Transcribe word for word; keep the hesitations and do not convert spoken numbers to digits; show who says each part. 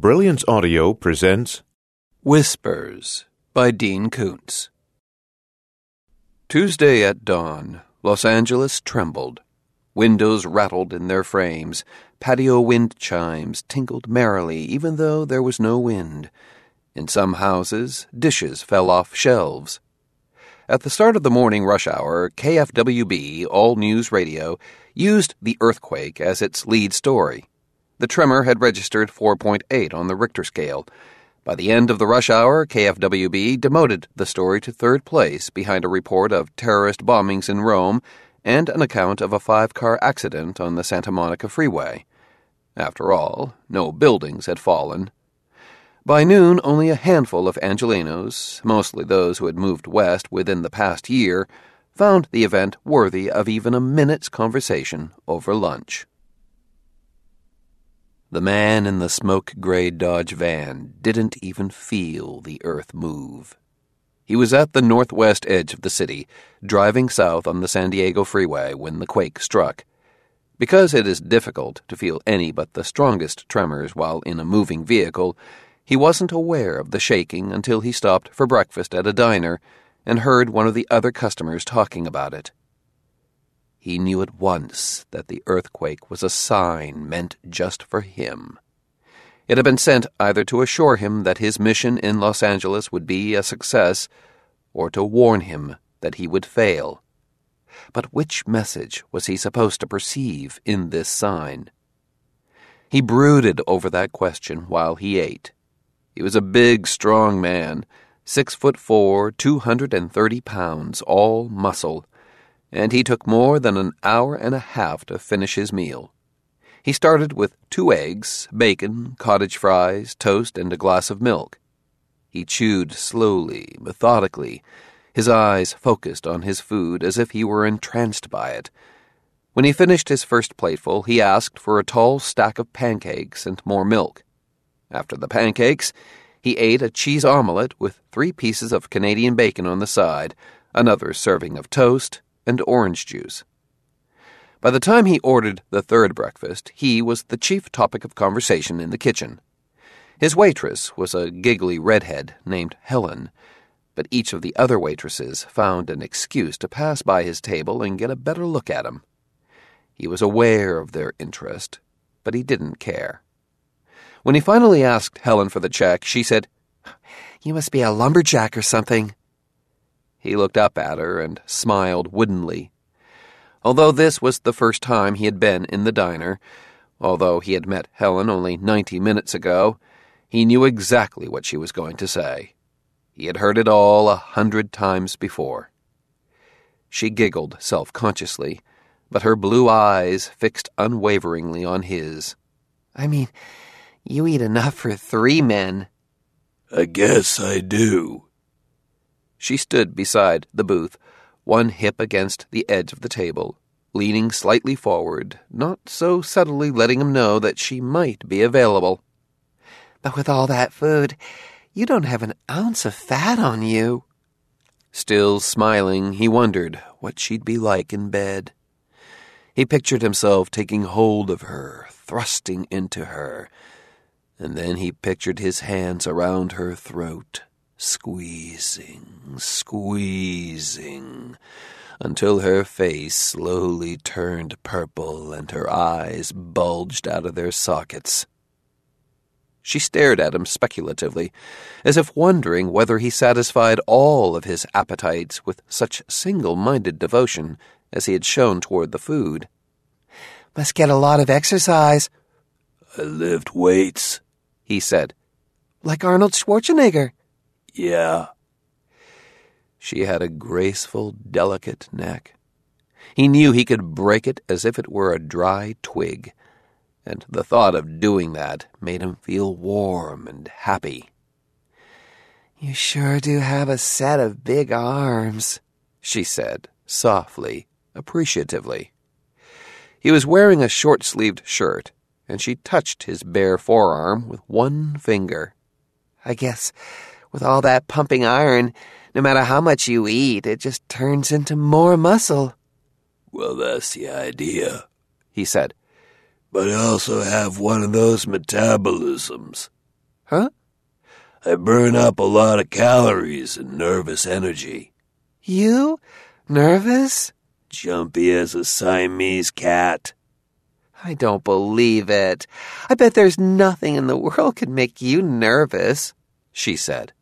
Speaker 1: Brilliance Audio presents
Speaker 2: Whispers by Dean Koontz. Tuesday at dawn, Los Angeles trembled. Windows rattled in their frames. Patio wind chimes tinkled merrily even though there was no wind. In some houses, dishes fell off shelves. At the start of the morning rush hour, K F W B, All News Radio, used the earthquake as its lead story. The tremor had registered four point eight on the Richter scale. By the end of the rush hour, K F W B demoted the story to third place behind a report of terrorist bombings in Rome and an account of a five-car accident on the Santa Monica Freeway. After all, no buildings had fallen. By noon, only a handful of Angelenos, mostly those who had moved west within the past year, found the event worthy of even a minute's conversation over lunch. The man in the smoke-gray Dodge van didn't even feel the earth move. He was at the northwest edge of the city, driving south on the San Diego Freeway when the quake struck. Because it is difficult to feel any but the strongest tremors while in a moving vehicle, he wasn't aware of the shaking until he stopped for breakfast at a diner and heard one of the other customers talking about it. He knew at once that the earthquake was a sign meant just for him. It had been sent either to assure him that his mission in Los Angeles would be a success or to warn him that he would fail. But which message was he supposed to perceive in this sign? He brooded over that question while he ate. He was a big, strong man, six foot four, two hundred and thirty pounds, all muscle, and he took more than an hour and a half to finish his meal. He started with two eggs, bacon, cottage fries, toast, and a glass of milk. He chewed slowly, methodically, his eyes focused on his food as if he were entranced by it. When he finished his first plateful, he asked for a tall stack of pancakes and more milk. After the pancakes, he ate a cheese omelette with three pieces of Canadian bacon on the side, another serving of toast, and orange juice. By the time he ordered the third breakfast, he was the chief topic of conversation in the kitchen. His waitress was a giggly redhead named Helen, but each of the other waitresses found an excuse to pass by his table and get a better look at him. He was aware of their interest, but he didn't care. When he finally asked Helen for the check, she said, "You must be a lumberjack or something." He looked up at her and smiled woodenly. Although this was the first time he had been in the diner, although he had met Helen only ninety minutes ago, he knew exactly what she was going to say. He had heard it all a hundred times before. She giggled self-consciously, but her blue eyes fixed unwaveringly on his.
Speaker 3: I mean, you eat enough for three men.
Speaker 4: I guess I do.
Speaker 2: She stood beside the booth, one hip against the edge of the table, leaning slightly forward, not so subtly letting him know that she might be available.
Speaker 3: But with all that food, you don't have an ounce of fat on you.
Speaker 2: Still smiling, he wondered what she'd be like in bed. He pictured himself taking hold of her, thrusting into her, and then he pictured his hands around her throat, squeezing, squeezing, until her face slowly turned purple and her eyes bulged out of their sockets. She stared at him speculatively, as if wondering whether he satisfied all of his appetites with such single-minded devotion as he had shown toward the food.
Speaker 3: Must get a lot of exercise.
Speaker 4: I lift weights,
Speaker 2: he said.
Speaker 3: Like Arnold Schwarzenegger.
Speaker 4: Yeah.
Speaker 2: She had a graceful, delicate neck. He knew he could break it as if it were a dry twig, and the thought of doing that made him feel warm and happy.
Speaker 3: You sure do have a set of big arms,
Speaker 2: she said, softly, appreciatively. He was wearing a short-sleeved shirt, and she touched his bare forearm with one finger.
Speaker 3: I guess with all that pumping iron, no matter how much you eat, it just turns into more muscle.
Speaker 4: Well, that's the idea,
Speaker 2: he said.
Speaker 4: But I also have one of those metabolisms.
Speaker 3: Huh?
Speaker 4: I burn up a lot of calories and nervous energy.
Speaker 3: You? Nervous?
Speaker 4: Jumpy as a Siamese cat.
Speaker 3: I don't believe it. I bet there's nothing in the world could make you nervous,
Speaker 2: she said.